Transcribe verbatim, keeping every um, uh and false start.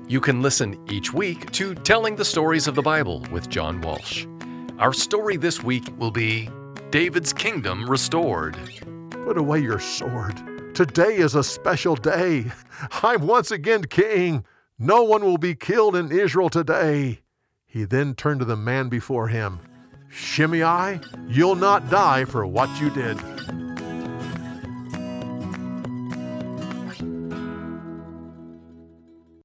You can listen each week to Telling the Stories of the Bible with John Walsh. Our story this week will be David's Kingdom Restored. Put away your sword. Today is a special day. I'm once again king. No one will be killed in Israel today. He then turned to the man before him. Shimei, you'll not die for what you did.